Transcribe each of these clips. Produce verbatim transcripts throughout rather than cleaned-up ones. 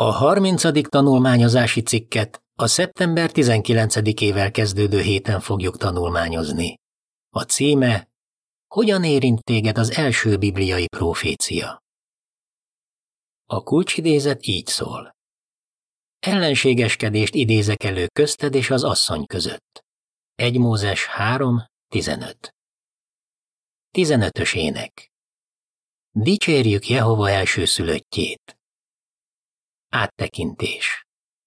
A harmincadik tanulmányozási cikket a szeptember tizenkilencedikével kezdődő héten fogjuk tanulmányozni. A címe: Hogyan érint téged az első bibliai profécia? A kulcsidézet így szól: ellenségeskedést idézek elő közted és az asszony között. egy Mózes három tizenöt. tizenötös ének. Dicsérjük Jehova elsőszülöttjét. Áttekintés.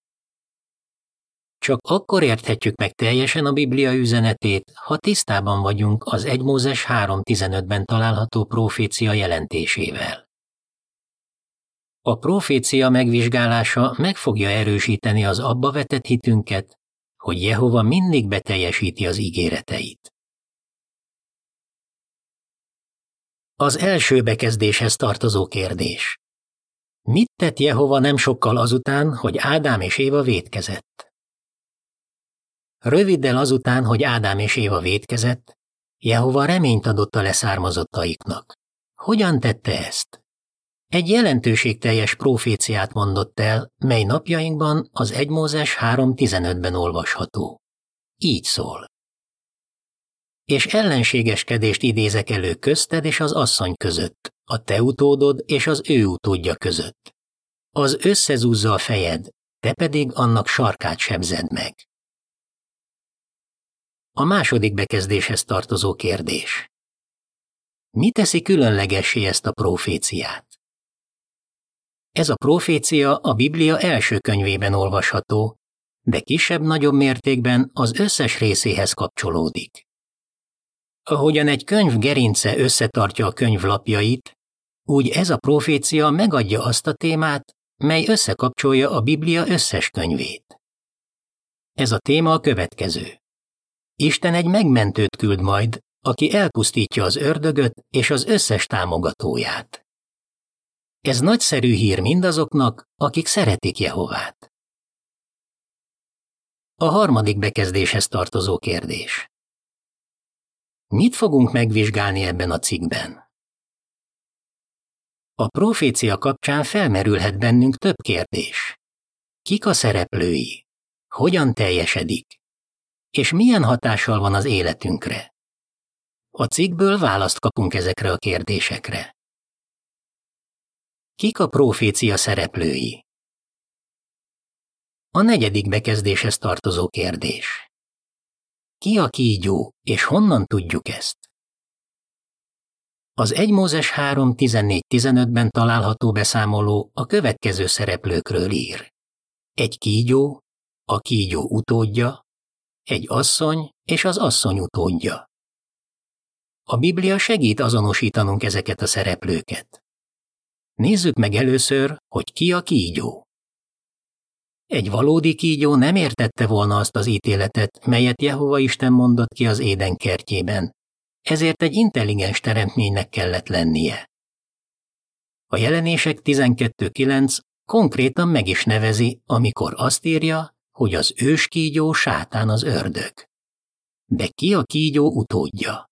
Csak akkor érthetjük meg teljesen a Biblia üzenetét, ha tisztában vagyunk az egy Mózes három tizenötben található profécia jelentésével. A profécia megvizsgálása meg fogja erősíteni az abba vetett hitünket, hogy Jehova mindig beteljesíti az ígéreteit. Az első bekezdéshez tartozó kérdés. Mit tett Jehova nem sokkal azután, hogy Ádám és Éva vétkezett? Röviddel azután, hogy Ádám és Éva vétkezett, Jehova reményt adott a leszármazottaiknak. Hogyan tette ezt? Egy jelentőségteljes proféciát mondott el, mely napjainkban az egy Mózes három tizenötben olvasható. Így szól: és ellenségeskedést idézek elő közted és az asszony között, a te utódod és az ő utódja között. Az összezúzza a fejed, te pedig annak sarkát sebzed meg. A második bekezdéshez tartozó kérdés. Mi teszi különlegessé ezt a proféciát? Ez a profécia a Biblia első könyvében olvasható, de kisebb-nagyobb mértékben az összes részéhez kapcsolódik. Ahogyan egy könyv gerince összetartja a könyv lapjait, úgy ez a profécia megadja azt a témát, mely összekapcsolja a Biblia összes könyvét. Ez a téma a következő. Isten egy megmentőt küld majd, aki elpusztítja az ördögöt és az összes támogatóját. Ez nagyszerű hír mindazoknak, akik szeretik Jehovát. A harmadik bekezdéshez tartozó kérdés. Mit fogunk megvizsgálni ebben a cikkben? A profécia kapcsán felmerülhet bennünk több kérdés. Kik a szereplői? Hogyan teljesedik? És milyen hatással van az életünkre? A cikkből választ kapunk ezekre a kérdésekre. Kik a profécia szereplői? A negyedik bekezdéshez tartozó kérdés. Ki a kígyó, és honnan tudjuk ezt? Az egy Mózes három tizennégy tizenötben található beszámoló a következő szereplőkről ír. Egy kígyó, a kígyó utódja, egy asszony és az asszony utódja. A Biblia segít azonosítanunk ezeket a szereplőket. Nézzük meg először, hogy ki a kígyó. Egy valódi kígyó nem értette volna azt az ítéletet, melyet Jehova Isten mondott ki az Éden kertjében, ezért egy intelligens teremtménynek kellett lennie. A Jelenések tizenkettő kilenc konkrétan meg is nevezi, amikor azt írja, hogy az őskígyó sátán az ördög. De ki a kígyó utódja?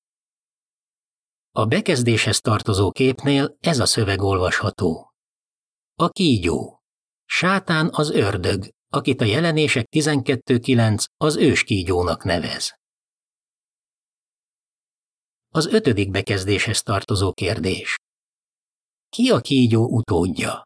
A bekezdéshez tartozó képnél ez a szöveg olvasható. A kígyó. Sátán az ördög, akit a Jelenések tizenkettő kilenc az őskígyónak nevez. Az ötödik bekezdéshez tartozó kérdés. Ki a kígyó utódja?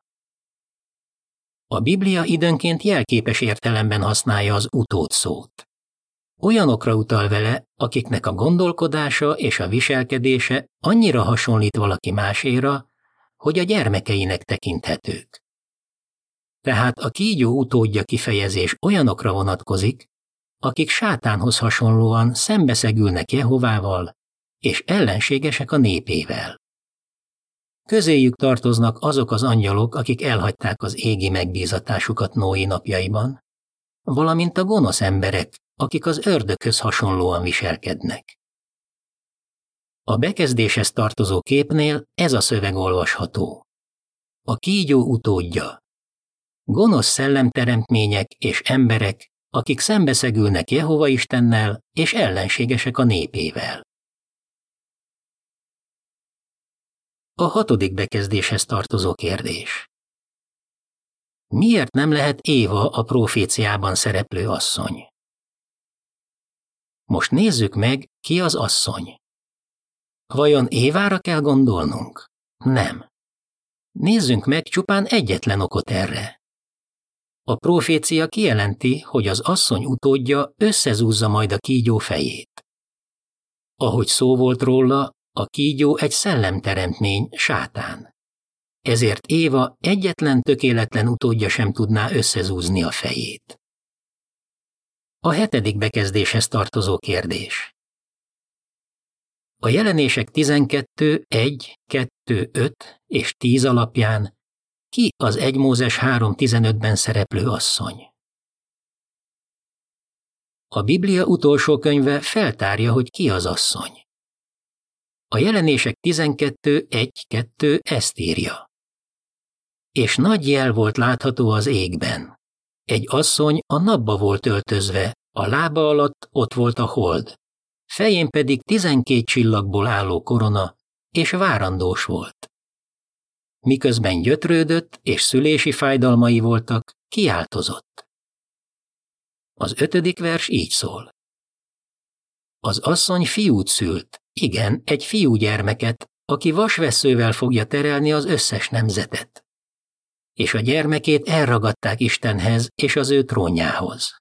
A Biblia időnként jelképes értelemben használja az utód szót. Olyanokra utal vele, akiknek a gondolkodása és a viselkedése annyira hasonlít valaki máséra, hogy a gyermekeinek tekinthetők. Tehát a kígyó utódja kifejezés olyanokra vonatkozik, akik sátánhoz hasonlóan szembeszegülnek Jehovával, és ellenségesek a népével. Közéjük tartoznak azok az angyalok, akik elhagyták az égi megbízatásukat Noé napjaiban, valamint a gonosz emberek, akik az ördöghöz hasonlóan viselkednek. A bekezdéshez tartozó képnél ez a szöveg olvasható. A kígyó utódja. Gonosz szellemteremtmények és emberek, akik szembeszegülnek Jehova Istennel és ellenségesek a népével. A hatodik bekezdéshez tartozó kérdés. Miért nem lehet Éva a proféciában szereplő asszony? Most nézzük meg, ki az asszony. Vajon Évára kell gondolnunk? Nem. Nézzünk meg csupán egyetlen okot erre. A profécia kijelenti, hogy az asszony utódja összezúzza majd a kígyó fejét. Ahogy szó volt róla, a kígyó egy szellemteremtmény, sátán. Ezért Éva egyetlen tökéletlen utódja sem tudná összezúzni a fejét. A hetedik bekezdéshez tartozó kérdés. A Jelenések tizenkettő, egy, kettő, öt és tíz alapján ki az egy Mózes három tizenötben szereplő asszony? A Biblia utolsó könyve feltárja, hogy ki az asszony. A Jelenések tizenkettő, egy, kettő ezt írja. És nagy jel volt látható az égben. Egy asszony a napba volt öltözve, a lába alatt ott volt a hold, fején pedig tizenkét csillagból álló korona, és várandós volt. Miközben gyötrődött és szülési fájdalmai voltak, kiáltozott. Az ötödik vers így szól. Az asszony fiút szült, igen, egy fiúgyermeket, aki vasvesszővel fogja terelni az összes nemzetet. És a gyermekét elragadták Istenhez és az ő trónjához.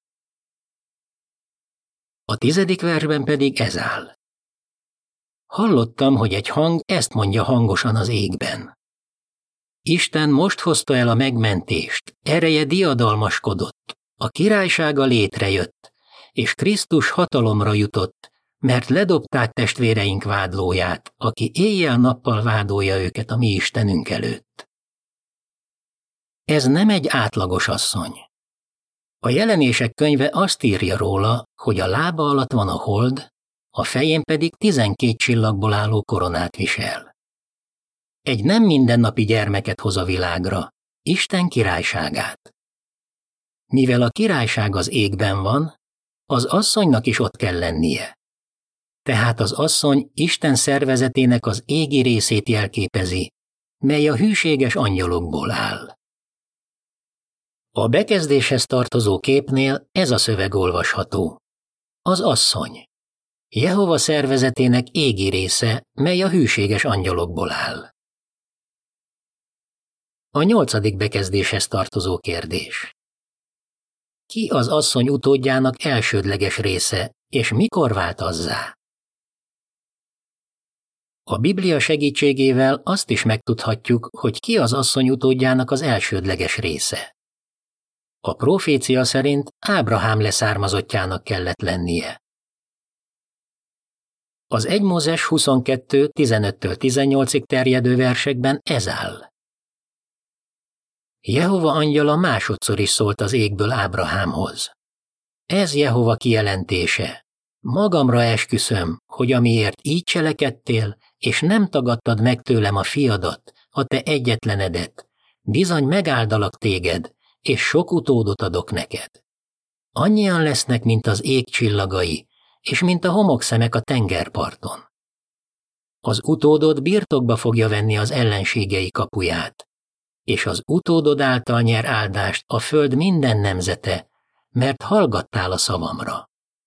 A tizedik versben pedig ez áll. Hallottam, hogy egy hang ezt mondja hangosan az égben. Isten most hozta el a megmentést, ereje diadalmaskodott, a királysága létrejött, és Krisztus hatalomra jutott, mert ledobták testvéreink vádlóját, aki éjjel-nappal vádolja őket a mi Istenünk előtt. Ez nem egy átlagos asszony. A Jelenések könyve azt írja róla, hogy a lába alatt van a hold, a fején pedig tizenkét csillagból álló koronát visel. Egy nem mindennapi gyermeket hoz a világra, Isten királyságát. Mivel a királyság az égben van, az asszonynak is ott kell lennie. Tehát az asszony Isten szervezetének az égi részét jelképezi, mely a hűséges angyalokból áll. A bekezdéshez tartozó képnél ez a szöveg olvasható. Az asszony. Jehova szervezetének égi része, mely a hűséges angyalokból áll. A nyolcadik bekezdéshez tartozó kérdés. Ki az asszony utódjának elsődleges része, és mikor vált azzá? A Biblia segítségével azt is megtudhatjuk, hogy ki az asszony utódjának az elsődleges része. A profécia szerint Ábrahám leszármazottjának kellett lennie. Az egy Mózes huszonkettő tizenöttől tizennyolcig terjedő versekben ez áll. Jehova angyala másodszor is szólt az égből Ábrahámhoz. Ez Jehova kijelentése. Magamra esküszöm, hogy amiért így cselekedtél, és nem tagadtad meg tőlem a fiadat, a te egyetlenedet, bizony megáldalak téged, és sok utódot adok neked. Annyian lesznek, mint az ég csillagai, és mint a homokszemek a tengerparton. Az utódod birtokba fogja venni az ellenségei kapuját, és az utódod által nyer áldást a föld minden nemzete, mert hallgattál a szavamra.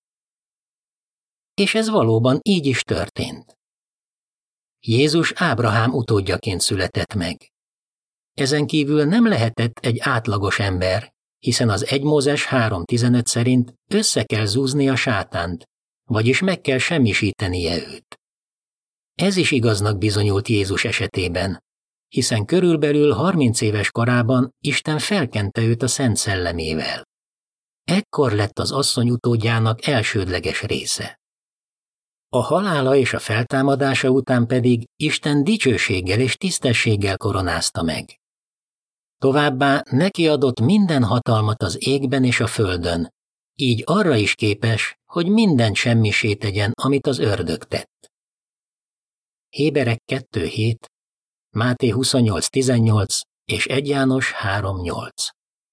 És ez valóban így is történt. Jézus Ábrahám utódjaként született meg. Ezen kívül nem lehetett egy átlagos ember, hiszen az egy Mózes három tizenöt szerint össze kell zúzni a sátánt, vagyis meg kell semmisítenie őt. Ez is igaznak bizonyult Jézus esetében, hiszen körülbelül harminc éves korában Isten felkente őt a Szent Szellemével. Ekkor lett az asszony utódjának elsődleges része. A halála és a feltámadása után pedig Isten dicsőséggel és tisztességgel koronázta meg. Továbbá neki adott minden hatalmat az égben és a földön, így arra is képes, hogy mindent semmissé tegyen, amit az ördög tett. Héberek kettő hét, Máté huszonnyolc tizennyolc és egy János három nyolc.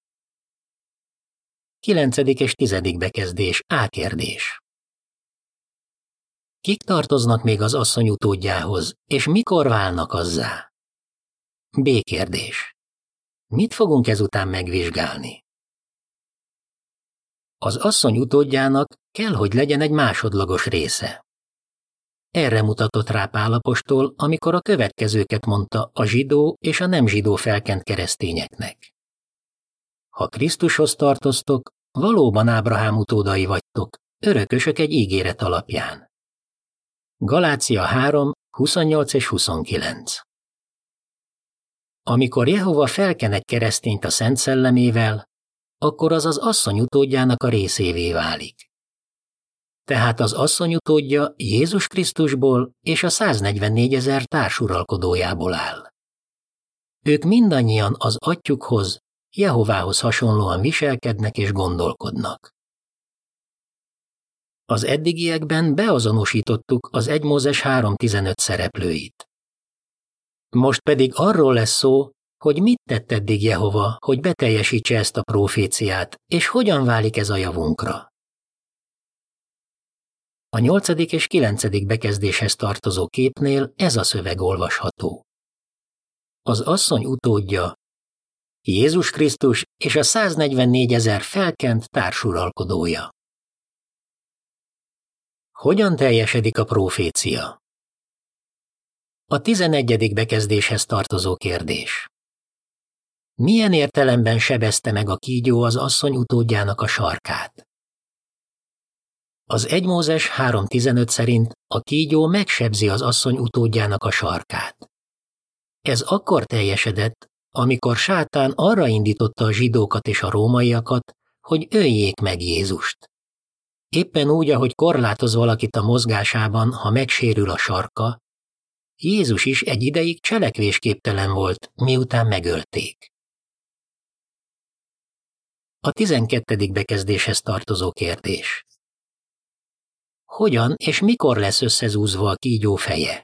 Kilencedik és tizedik bekezdés, A kérdés. Kik tartoznak még az asszony utódjához, és mikor válnak azzá? B kérdés. Mit fogunk ezután megvizsgálni? Az asszony utódjának kell, hogy legyen egy másodlagos része. Erre mutatott rá Pál apostol, amikor a következőket mondta a zsidó és a nem zsidó felkent keresztényeknek. Ha Krisztushoz tartoztok, valóban Ábrahám utódai vagytok, örökösök egy ígéret alapján. Galácia három, huszonnyolc és huszonkilenc. Amikor Jehova felken egy keresztényt a Szent Szellemével, akkor az az asszony utódjának a részévé válik. Tehát az asszony utódja Jézus Krisztusból és a száznegyvennégyezer társuralkodójából áll. Ők mindannyian az atyjukhoz, Jehovához hasonlóan viselkednek és gondolkodnak. Az eddigiekben beazonosítottuk az egy Mózes három tizenöt szereplőit. Most pedig arról lesz szó, hogy mit tett eddig Jehova, hogy beteljesítse ezt a proféciát, és hogyan válik ez a javunkra. A nyolcadik és kilencedik bekezdéshez tartozó képnél ez a szöveg olvasható. Az asszony utódja, Jézus Krisztus és a száznegyvennégyezer felkent társuralkodója. Hogyan teljesedik a profécia? A tizenegyedik bekezdéshez tartozó kérdés. Milyen értelemben sebezte meg a kígyó az asszony utódjának a sarkát? Az egy Mózes három tizenöt szerint a kígyó megsebzi az asszony utódjának a sarkát. Ez akkor teljesedett, amikor Sátán arra indította a zsidókat és a rómaiakat, hogy öljék meg Jézust. Éppen úgy, ahogy korlátoz valakit a mozgásában, ha megsérül a sarka, Jézus is egy ideig cselekvésképtelen volt, miután megölték. A tizenkettedik bekezdéshez tartozó kérdés. Hogyan és mikor lesz összezúzva a kígyó feje?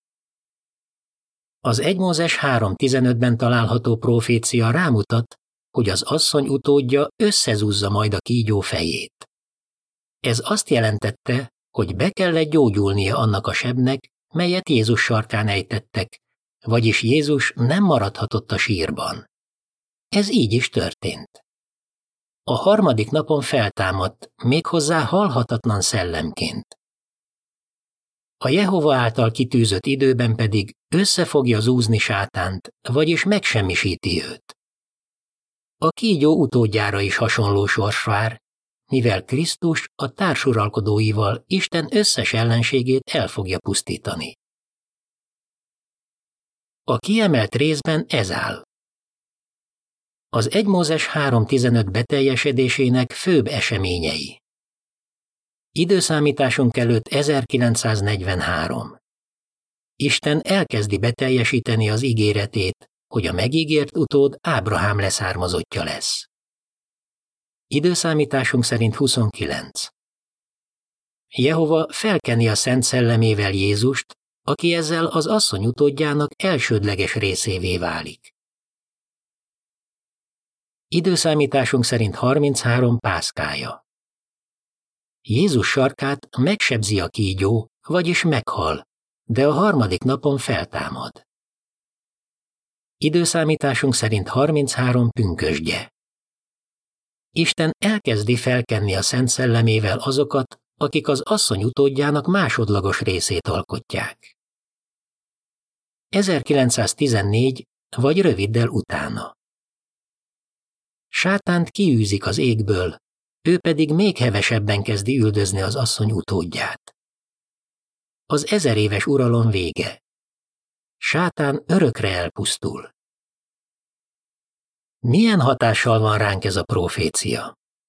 Az egy Mózes három tizenötben található profécia rámutat, hogy az asszony utódja összezúzza majd a kígyó fejét. Ez azt jelentette, hogy be kellett gyógyulnia annak a sebnek, melyet Jézus sarkán ejtettek, vagyis Jézus nem maradhatott a sírban. Ez így is történt. A harmadik napon feltámadt, méghozzá halhatatlan szellemként. A Jehova által kitűzött időben pedig össze fogja zúzni Sátánt, vagyis megsemmisíti őt. A kígyó utódjára is hasonló sors vár, mivel Krisztus a társuralkodóival Isten összes ellenségét el fogja pusztítani. A kiemelt részben ez áll. Az egy Mózes három tizenöt beteljesedésének főbb eseményei. Időszámításunk előtt ezerkilencszáznegyvenhárom. Isten elkezdi beteljesíteni az ígéretét, hogy a megígért utód Ábrahám leszármazottja lesz. Időszámításunk szerint huszonkilenc. Jehova felkeni a Szent Szellemével Jézust, aki ezzel az asszony utódjának elsődleges részévé válik. Időszámításunk szerint harminchárom pászkája. Jézus sarkát megsebzi a kígyó, vagyis meghal, de a harmadik napon feltámad. Időszámításunk szerint harminchárom pünkösdje. Isten elkezdi felkenni a Szent Szellemével azokat, akik az asszony utódjának másodlagos részét alkotják. ezerkilencszáztizennégy vagy röviddel utána. Sátánt kiűzik az égből, ő pedig még hevesebben kezdi üldözni az asszony utódját. Az ezer éves uralom vége. Sátán örökre elpusztul. Milyen hatással van ránk ez a profécia?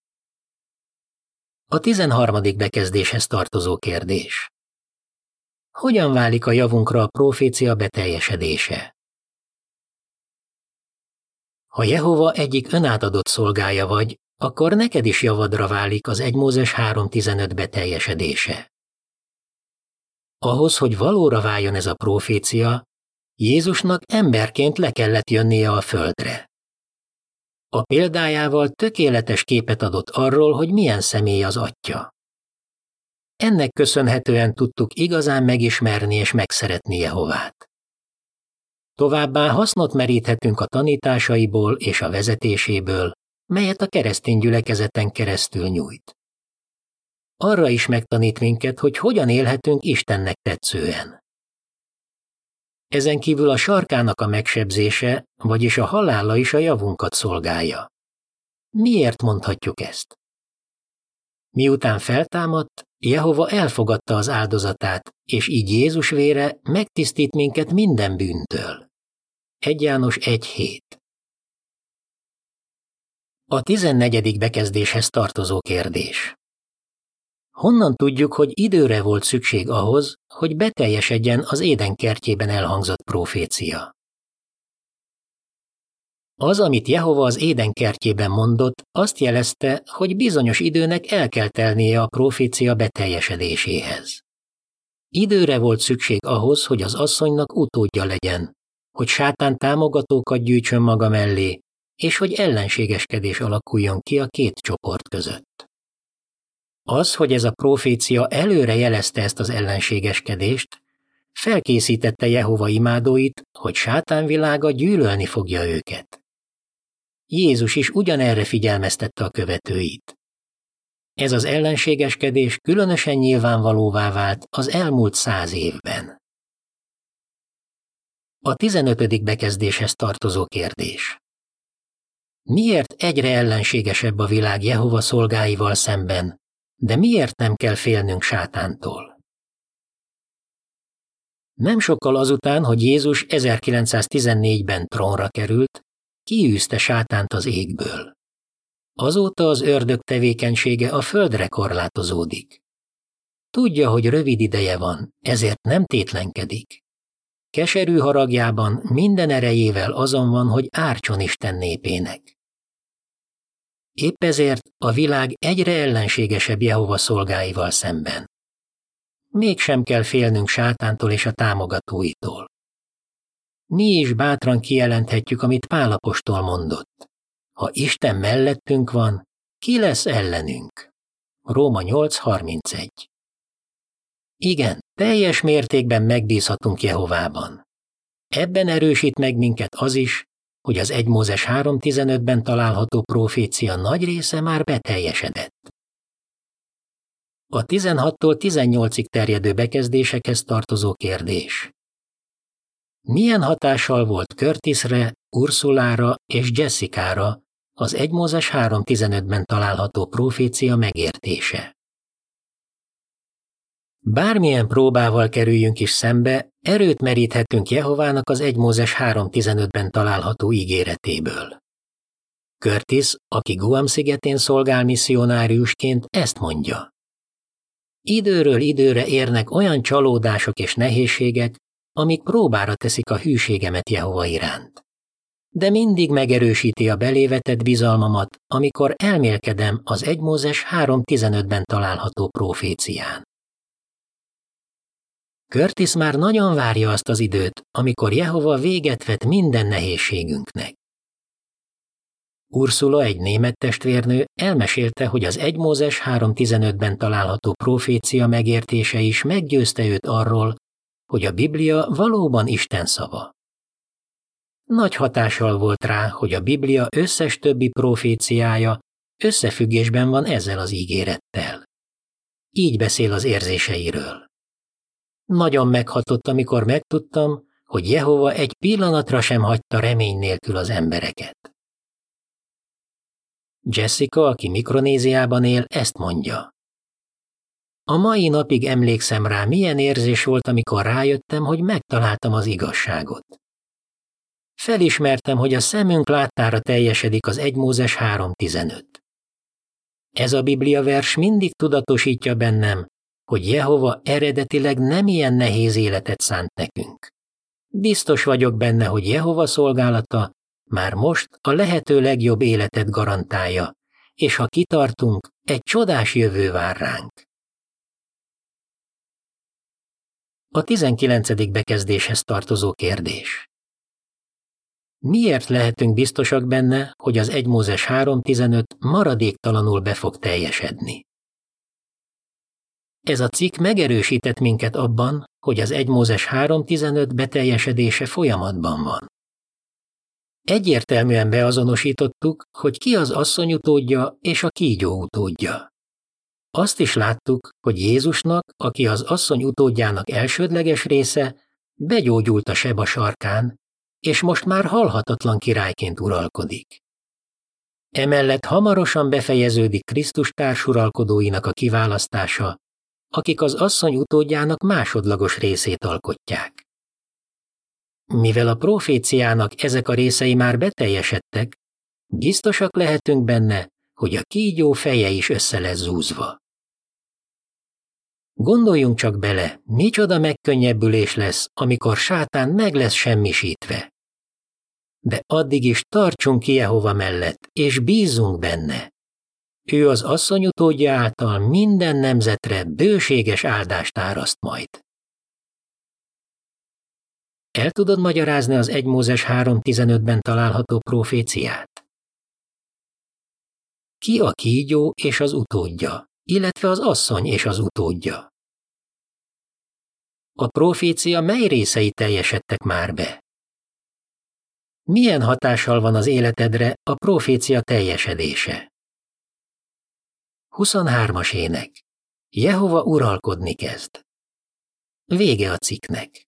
A tizenharmadik bekezdéshez tartozó kérdés. Hogyan válik a javunkra a profécia beteljesedése? Ha Jehova egyik önátadott szolgája vagy, akkor neked is javadra válik az egy Mózes három tizenöt beteljesedése. Ahhoz, hogy valóra váljon ez a profécia, Jézusnak emberként le kellett jönnie a földre. A példájával tökéletes képet adott arról, hogy milyen személy az Atya. Ennek köszönhetően tudtuk igazán megismerni és megszeretni Jehovát. Továbbá hasznot meríthetünk a tanításaiból és a vezetéséből, melyet a keresztény gyülekezeten keresztül nyújt. Arra is megtanít minket, hogy hogyan élhetünk Istennek tetszően. Ezen kívül a sarkának a megsebzése, vagyis a halála is a javunkat szolgálja. Miért mondhatjuk ezt? Miután feltámadt, Jehova elfogadta az áldozatát, és így Jézus vére megtisztít minket minden bűntől. egy János egy hét. A tizennegyedik bekezdéshez tartozó kérdés. Honnan tudjuk, hogy időre volt szükség ahhoz, hogy beteljesedjen az Éden kertjében elhangzott profécia? Az, amit Jehova az Éden kertjében mondott, azt jelezte, hogy bizonyos időnek el kell telnie a profécia beteljesedéséhez. Időre volt szükség ahhoz, hogy az asszonynak utódja legyen, hogy sátán támogatókat gyűjtsön maga mellé, és hogy ellenségeskedés alakuljon ki a két csoport között. Az, hogy ez a profécia előre jelezte ezt az ellenségeskedést, felkészítette Jehova imádóit, hogy sátán világa gyűlölni fogja őket. Jézus is ugyanerre figyelmeztette a követőit. Ez az ellenségeskedés különösen nyilvánvalóvá vált az elmúlt száz évben. A tizenötödik bekezdéshez tartozó kérdés. Miért egyre ellenségesebb a világ Jehova szolgáival szemben, de miért nem kell félnünk sátántól? Nem sokkal azután, hogy Jézus ezerkilencszáztizennégyben trónra került, kiűzte sátánt az égből. Azóta az ördög tevékenysége a földre korlátozódik. Tudja, hogy rövid ideje van, ezért nem tétlenkedik. Keserű haragjában minden erejével azon van, hogy ártson Isten népének. Épp ezért a világ egyre ellenségesebb Jehova szolgáival szemben. Mégsem kell félnünk sátántól és a támogatóitól. Mi is bátran kijelenthetjük, amit Pál apostol mondott. Ha Isten mellettünk van, ki lesz ellenünk? Róma nyolc harmincegy. Igen, teljes mértékben megbízhatunk Jehovában. Ebben erősít meg minket az is, hogy az egy Mózes három tizenötben található profécia nagy része már beteljesedett. A tizenhattól tizennyolcig terjedő bekezdésekhez tartozó kérdés. Milyen hatással volt Curtisre, Ursulára és Jessicára az egy Mózes három tizenötben található profécia megértése? Bármilyen próbával kerüljünk is szembe, erőt meríthetünk Jehovának az egy Mózes három tizenötben található ígéretéből. Curtis, aki Guam szigetén szolgál misszionáriusként, ezt mondja. Időről időre érnek olyan csalódások és nehézségek, amik próbára teszik a hűségemet Jehova iránt. De mindig megerősíti a belévetett bizalmamat, amikor elmélkedem az egy Mózes három tizenötben található profécián. Curtis már nagyon várja azt az időt, amikor Jehova véget vet minden nehézségünknek. Ursula, egy német testvérnő, elmesélte, hogy az egy Mózes három tizenötben található profécia megértése is meggyőzte őt arról, hogy a Biblia valóban Isten szava. Nagy hatással volt rá, hogy a Biblia összes többi proféciája összefüggésben van ezzel az ígérettel. Így beszél az érzéseiről. Nagyon meghatott, amikor megtudtam, hogy Jehova egy pillanatra sem hagyta remény nélkül az embereket. Jessica, aki Mikronéziában él, ezt mondja. A mai napig emlékszem rá, milyen érzés volt, amikor rájöttem, hogy megtaláltam az igazságot. Felismertem, hogy a szemünk láttára teljesedik az egy Mózes három tizenöt. Ez a Biblia vers mindig tudatosítja bennem, hogy Jehova eredetileg nem ilyen nehéz életet szánt nekünk. Biztos vagyok benne, hogy Jehova szolgálata már most a lehető legjobb életet garantálja, és ha kitartunk, egy csodás jövő vár ránk. A tizenkilencedik bekezdéshez tartozó kérdés. Miért lehetünk biztosak benne, hogy az egy Mózes három tizenöt maradéktalanul be fog teljesedni? Ez a cikk megerősített minket abban, hogy az egy Mózes három tizenöt beteljesedése folyamatban van. Egyértelműen beazonosítottuk, hogy ki az asszony utódja és a kígyó utódja. Azt is láttuk, hogy Jézusnak, aki az asszony utódjának elsődleges része, begyógyult a seb a sarkán, és most már halhatatlan királyként uralkodik. Emellett hamarosan befejeződik Krisztus társuralkodóinak a kiválasztása, akik az asszony utódjának másodlagos részét alkotják. Mivel a proféciának ezek a részei már beteljesedtek, biztosak lehetünk benne, hogy a kígyó feje is össze lesz zúzva. Gondoljunk csak bele, micsoda megkönnyebbülés lesz, amikor sátán meg lesz semmisítve. De addig is tartsunk ki Jehova mellett, és bízzunk benne. Ő az asszony utódja által minden nemzetre bőséges áldást áraszt majd. El tudod magyarázni az egy Mózes három tizenötben található proféciát? Ki a kígyó és az utódja, illetve az asszony és az utódja? A profécia mely részei teljesedtek már be? Milyen hatással van az életedre a profécia teljesedése? huszonhármas ének. Jehova uralkodni kezd. Vége a cikknek.